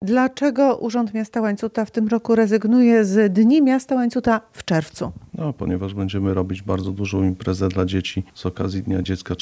Dlaczego Urząd Miasta Łańcuta w tym roku rezygnuje z Dni Miasta Łańcuta w czerwcu? Ponieważ będziemy robić bardzo dużą imprezę dla dzieci z okazji Dnia Dziecka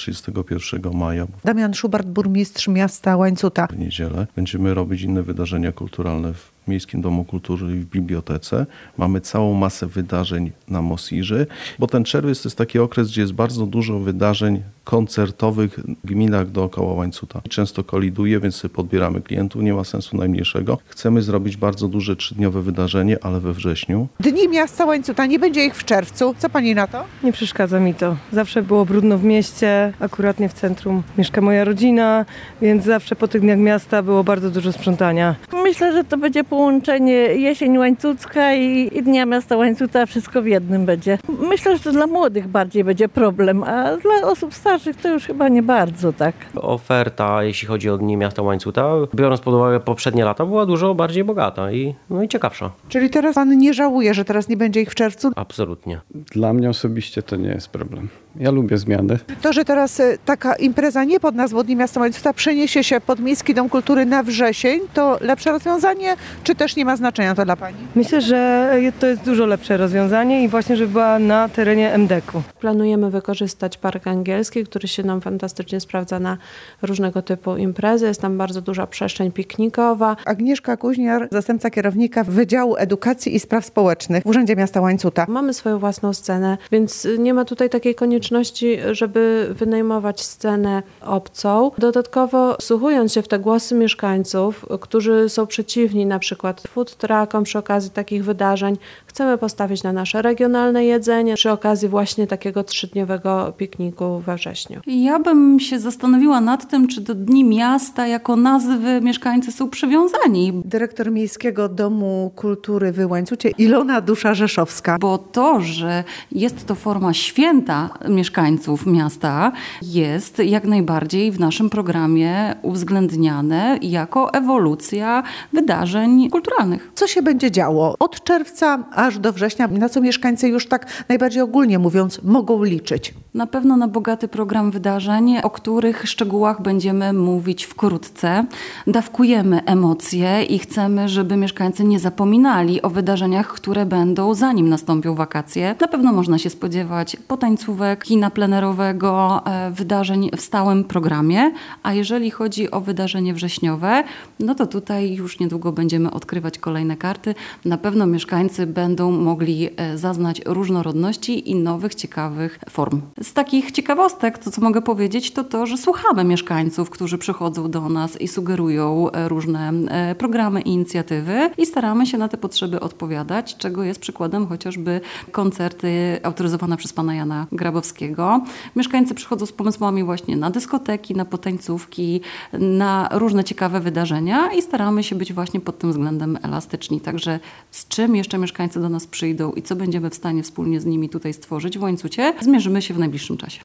31 maja. Damian Szubart, burmistrz miasta Łańcuta. W niedzielę będziemy robić inne wydarzenia kulturalne w Miejskim Domu Kultury i w bibliotece. Mamy całą masę wydarzeń na Mosirzy, bo ten czerwiec to jest taki okres, gdzie jest bardzo dużo wydarzeń koncertowych w gminach dookoła Łańcuta. Często koliduje, więc sobie podbieramy klientów, nie ma sensu najmniejszego. Chcemy zrobić bardzo duże 3-dniowe wydarzenie, ale we wrześniu. Dni Miasta Łańcuta, nie będzie ich w czerwcu. Co pani na to? Nie przeszkadza mi to. Zawsze było brudno w mieście, akurat nie w centrum mieszka moja rodzina, więc zawsze po tych dniach miasta było bardzo dużo sprzątania. Myślę, że to będzie połączenie jesień łańcucka i Dnia Miasta Łańcuta, wszystko w jednym będzie. Myślę, że to dla młodych bardziej będzie problem, a dla osób starszych to już chyba nie bardzo, tak. Oferta, jeśli chodzi o Dni Miasta Łańcuta, biorąc pod uwagę poprzednie lata, była dużo bardziej bogata i ciekawsza. Czyli teraz pan nie żałuje, że teraz nie będzie ich w czerwcu? Absolutnie. Dla mnie osobiście to nie jest problem. Ja lubię zmiany. To, że teraz taka impreza nie pod nazwą Dni Miasta Łańcuta przeniesie się pod Miejski Dom Kultury na wrzesień, to lepsze rozwiązanie, czy też nie ma znaczenia to dla pani? Myślę, że to jest dużo lepsze rozwiązanie i właśnie, żeby była na terenie MDK-u. Planujemy wykorzystać Park Angielski, który się nam fantastycznie sprawdza na różnego typu imprezy. Jest tam bardzo duża przestrzeń piknikowa. Agnieszka Kuźniar, zastępca kierownika Wydziału Edukacji i Spraw Społecznych w Urzędzie Miasta Łańcuta. Mamy swoją własną scenę, więc nie ma tutaj takiej konieczności, żeby wynajmować scenę obcą. Dodatkowo wsłuchując się w te głosy mieszkańców, którzy są przeciwni na przykład food truckom przy okazji takich wydarzeń, chcemy postawić na nasze regionalne jedzenie przy okazji właśnie takiego 3-dniowego pikniku we wrześniu. Ja bym się zastanowiła nad tym, czy do Dni Miasta jako nazwy mieszkańcy są przywiązani. Dyrektor Miejskiego Domu Kultury w Łańcucie Ilona Dusza-Rzeszowska. Bo to, że jest to forma święta mieszkańców miasta, jest jak najbardziej w naszym programie uwzględniane jako ewolucja wydarzeń kulturalnych. Co się będzie działo od czerwca aż do września, na co mieszkańcy już tak najbardziej ogólnie mówiąc mogą liczyć? Na pewno na bogaty program wydarzeń, o których szczegółach będziemy mówić wkrótce. Dawkujemy emocje i chcemy, żeby mieszkańcy nie zapominali o wydarzeniach, które będą zanim nastąpią wakacje. Na pewno można się spodziewać potańcówek, kina plenerowego, wydarzeń w stałym programie, a jeżeli chodzi o wydarzenie wrześniowe, no to tutaj już niedługo będziemy odkrywać kolejne karty. Na pewno mieszkańcy będą mogli zaznać różnorodności i nowych, ciekawych form. Z takich ciekawostek, to co mogę powiedzieć, to, że słuchamy mieszkańców, którzy przychodzą do nas i sugerują różne programy i inicjatywy i staramy się na te potrzeby odpowiadać, czego jest przykładem chociażby koncerty autoryzowane przez pana Jana Grabowskiego. Mieszkańcy przychodzą z pomysłami właśnie na dyskoteki, na potańcówki, na różne ciekawe wydarzenia i staramy się być właśnie pod tym względem elastyczni. Także z czym jeszcze mieszkańcy do nas przyjdą i co będziemy w stanie wspólnie z nimi tutaj stworzyć w Łańcucie, zmierzymy się w najbliższym czasie.